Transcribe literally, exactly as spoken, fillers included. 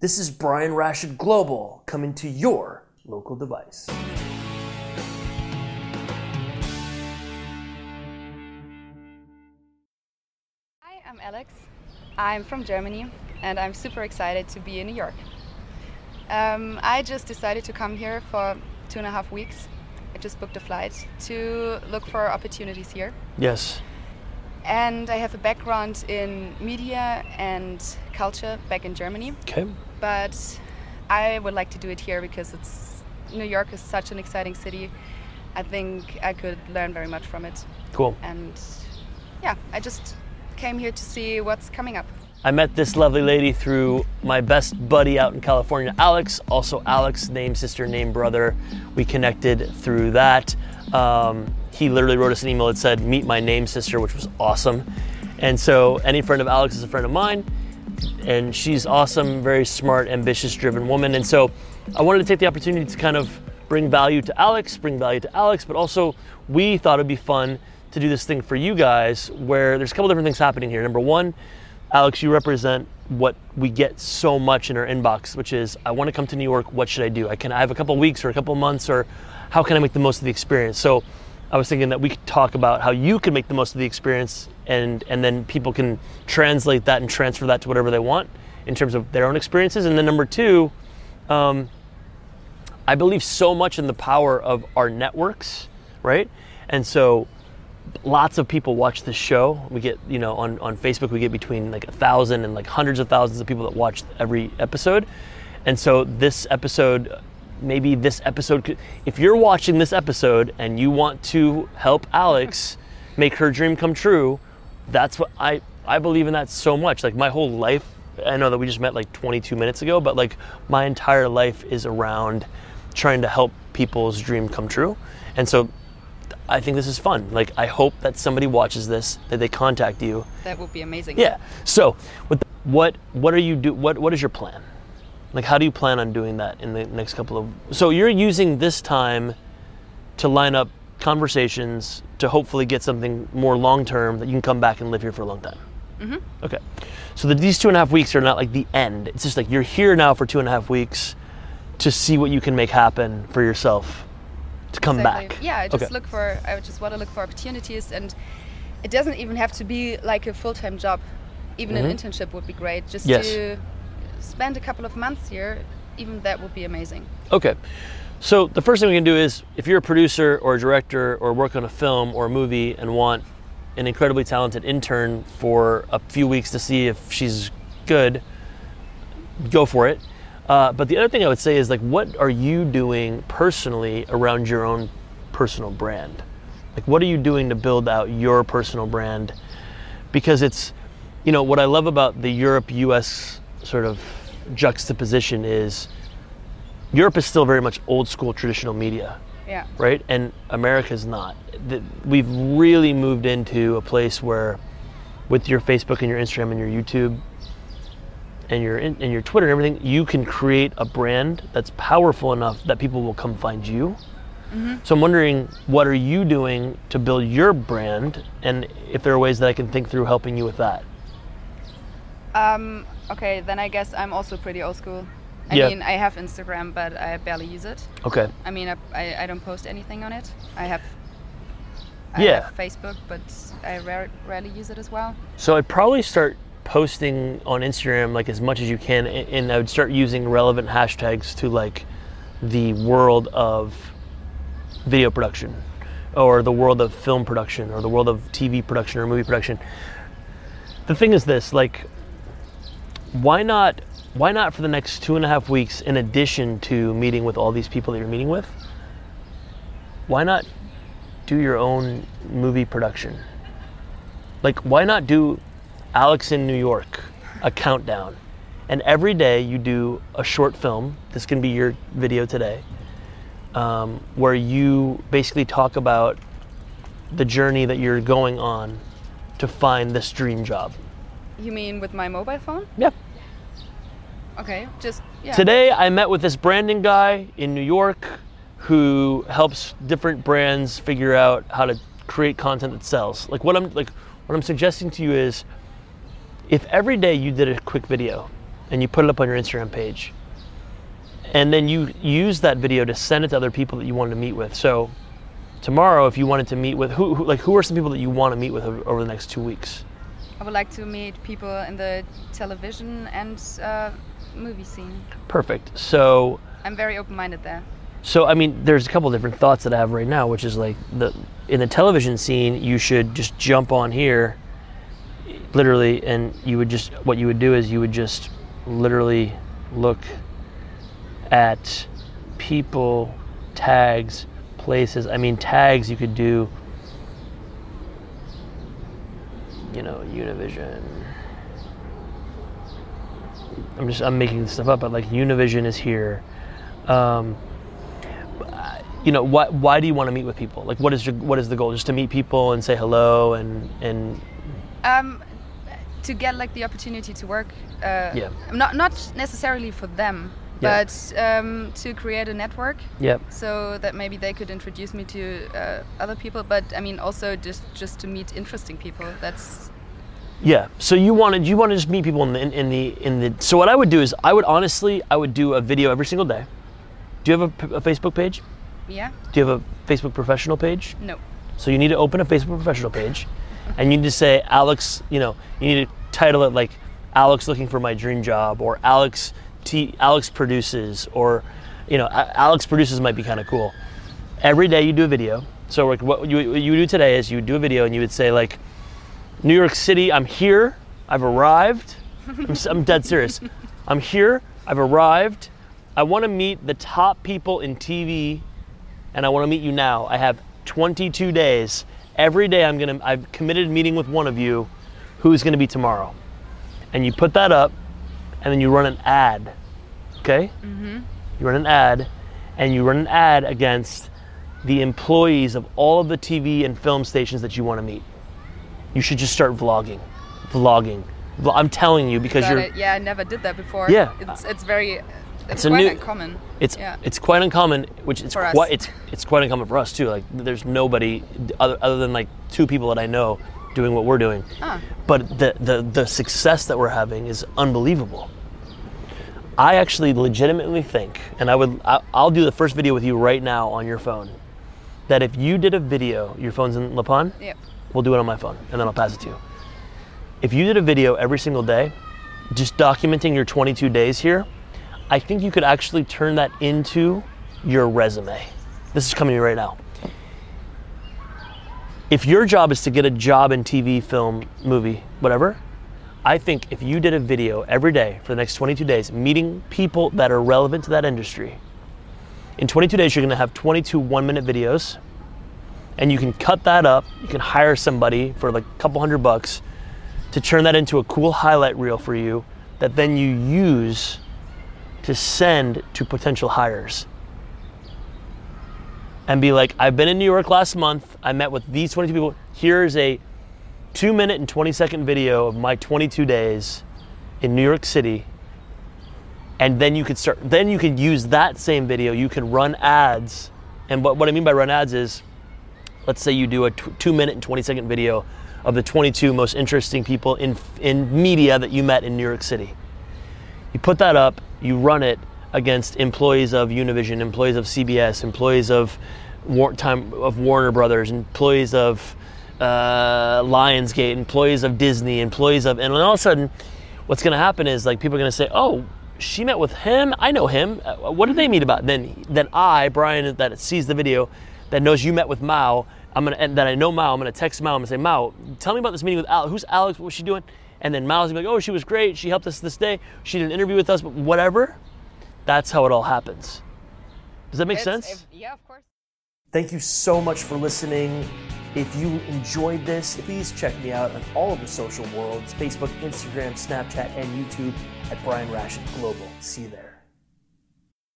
This is Brian Rashid Global coming to your local device. Hi, I'm Alex. I'm from Germany and I'm super excited to be in New York. Um, I just decided to come here for two and a half weeks. I just booked a flight to look for opportunities here. Yes. And I have a background in media and culture back in Germany. Okay. But I would like to do it here because it's New York is such an exciting city. I think I could learn very much from it. Cool. And yeah, I just came here to see what's coming up. I met this lovely lady through my best buddy out in California, Alex. Also Alex, name sister, name brother. We connected through that. Um, he literally wrote us an email that said, meet my name sister, which was awesome. And so any friend of Alex is a friend of mine. And she's awesome, very smart, ambitious, driven woman. And so I wanted to take the opportunity to kind of bring value to Alex, bring value to Alex, but also we thought it'd be fun to do this thing for you guys where there's a couple different things happening here. Number one, Alex, you represent what we get so much in our inbox, which is, I want to come to New York, what should I do? I can I have a couple weeks or a couple months, or how can I make the most of the experience? So I was thinking that we could talk about how you can make the most of the experience, and, and then people can translate that and transfer that to whatever they want in terms of their own experiences. And then number two, um, I believe so much in the power of our networks, right? And so lots of people watch this show. We get, you know, on, on Facebook, we get between like a thousand and like hundreds of thousands of people that watch every episode. And so this episode, maybe this episode, could, if you're watching this episode and you want to help Alex make her dream come true, that's what I, I believe in that so much. Like my whole life, I know that we just met like twenty-two minutes ago, but like my entire life is around trying to help people's dream come true. And so I think this is fun. Like, I hope that somebody watches this, that they contact you. That would be amazing. Yeah. So, with the, what what are you do? What what is your plan? Like, how do you plan on doing that in the next couple of? So you're using this time to line up conversations to hopefully get something more long term that you can come back and live here for a long time. Mm-hmm. Okay. So that these two and a half weeks are not like the end. It's just like you're here now for two and a half weeks to see what you can make happen for yourself. To come Exactly. back. Yeah, I just okay. look for. I just want to look for opportunities, and it doesn't even have to be like a full-time job. Even mm-hmm. an internship would be great. Just yes. to spend a couple of months here, even that would be amazing. Okay. So the first thing we can do is, if you're a producer or a director or work on a film or a movie and want an incredibly talented intern for a few weeks to see if she's good, go for it. Uh, but the other thing I would say is, like, what are you doing personally around your own personal brand? Like, what are you doing to build out your personal brand? Because it's, you know, what I love about the Europe-U S sort of juxtaposition is Europe is still very much old school traditional media. Yeah. Right? And America's not. We've really moved into a place where with your Facebook and your Instagram and your YouTube and your and your Twitter and everything, you can create a brand that's powerful enough that people will come find you. Mm-hmm. So I'm wondering, what are you doing to build your brand, and if there are ways that I can think through helping you with that? Um, okay, then I guess I'm also pretty old school. I yeah. mean, I have Instagram, but I barely use it. Okay. I mean, I, I, I don't post anything on it. I have, I yeah. have Facebook, but I rare, rarely use it as well. So I'd probably start posting on Instagram like as much as you can, and I would start using relevant hashtags to like the world of video production or the world of film production or the world of T V production or movie production. The thing is this, like, why not why not for the next two and a half weeks, in addition to meeting with all these people that you're meeting with, why not do your own movie production? Like, why not do Alex in New York, a countdown, and every day you do a short film, this can be your video today, um, where you basically talk about the journey that you're going on to find this dream job. You mean with my mobile phone? Yeah. Okay, just, yeah. Today I met with this branding guy in New York who helps different brands figure out how to create content that sells. Like what I'm like what I'm suggesting to you is, if every day you did a quick video and you put it up on your Instagram page. And then you use that video to send it to other people that you wanted to meet with. So tomorrow, if you wanted to meet with, who, who like who are some people that you want to meet with over, over the next two weeks? I would like to meet people in the television and uh, movie scene. Perfect. So I'm very open-minded there. So I mean, there's a couple different thoughts that I have right now, which is like the in the television scene, you should just jump on here, literally, and you would just what you would do is you would just literally look at people, tags, places. I mean, tags you could do, you know, Univision. I'm just I'm making this stuff up, but like Univision is here. Um, you know, why why do you want to meet with people? Like, what is your what is the goal? Just to meet people and say hello and and. Um, to get like the opportunity to work. Uh, yeah. Not not necessarily for them, yeah. but um, to create a network. Yep. So that maybe they could introduce me to uh, other people. But I mean, also just just to meet interesting people. That's. Yeah. So you wanted you want to just meet people in the in, in the in the. So what I would do is I would honestly I would do a video every single day. Do you have a, a Facebook page? Yeah. Do you have a Facebook professional page? No. So you need to open a Facebook professional page, and you need to say Alex. You know, you need to title it like Alex looking for my dream job, or Alex T Alex produces, or you know, Alex produces might be kind of cool. Every day you do a video. So like what you what you do today is you would do a video and you would say like, New York City, I'm here. I've arrived. I'm, I'm dead serious. I'm here. I've arrived. I want to meet the top people in T V, and I want to meet you now. I have twenty-two days. Every day I'm gonna. I've committed meeting with one of you, who's gonna be tomorrow, and you put that up, and then you run an ad. Okay? Mm-hmm. You run an ad, and you run an ad against the employees of all of the T V and film stations that you want to meet. You should just start vlogging, vlogging. I'm telling you because Got you're. It. Yeah, I never did that before. Yeah. It's it's very. It's It's, a quite new- uncommon. It's yeah. it's quite uncommon, which is For us. quite it's it's quite uncommon for us too. Like there's nobody other other than like two people that I know doing what we're doing. Ah. But the the the success that we're having is unbelievable. I actually legitimately think, and I would I, I'll do the first video with you right now on your phone, that if you did a video, your phone's in La Pan? Yep. We'll do it on my phone, and then I'll pass it to you. If you did a video every single day, just documenting your twenty-two days here, I think you could actually turn that into your resume. This is coming to me right now. If your job is to get a job in T V, film, movie, whatever, I think if you did a video every day for the next twenty-two days, meeting people that are relevant to that industry, in twenty-two days, you're gonna have twenty-two one-minute videos, and you can cut that up. You can hire somebody for like a couple hundred bucks to turn that into a cool highlight reel for you that then you use to send to potential hires. And be like, I've been in New York last month. I met with these twenty-two people. Here's a two minute and twenty second video of my twenty-two days in New York City. And then you could start, then you could use that same video. You can run ads. And what, what I mean by run ads is, let's say you do a t- two minute and twenty second video of the twenty-two most interesting people in in media that you met in New York City. You put that up, you run it against employees of Univision, employees of C B S, employees of War- time of Warner Brothers, employees of uh, Lionsgate, employees of Disney, employees of, and all of a sudden, what's going to happen is like people are going to say, "Oh, she met with him. I know him. Uh, what did they meet about?" Then, then I, Brian, that sees the video, that knows you met with Mao, I'm gonna, and that I know Mao, I'm gonna text Mao. I'm gonna say, Mao, tell me about this meeting with Alex. Who's Alex? What was she doing? And then Mao's gonna be like, oh, she was great. She helped us this day. She did an interview with us, but whatever. That's how it all happens. Does that make It's- sense? if- yeah, of course. Thank you so much for listening. If you enjoyed this, please check me out on all of the social worlds, Facebook, Instagram, Snapchat, and YouTube at Brian Rashid Global. See you there.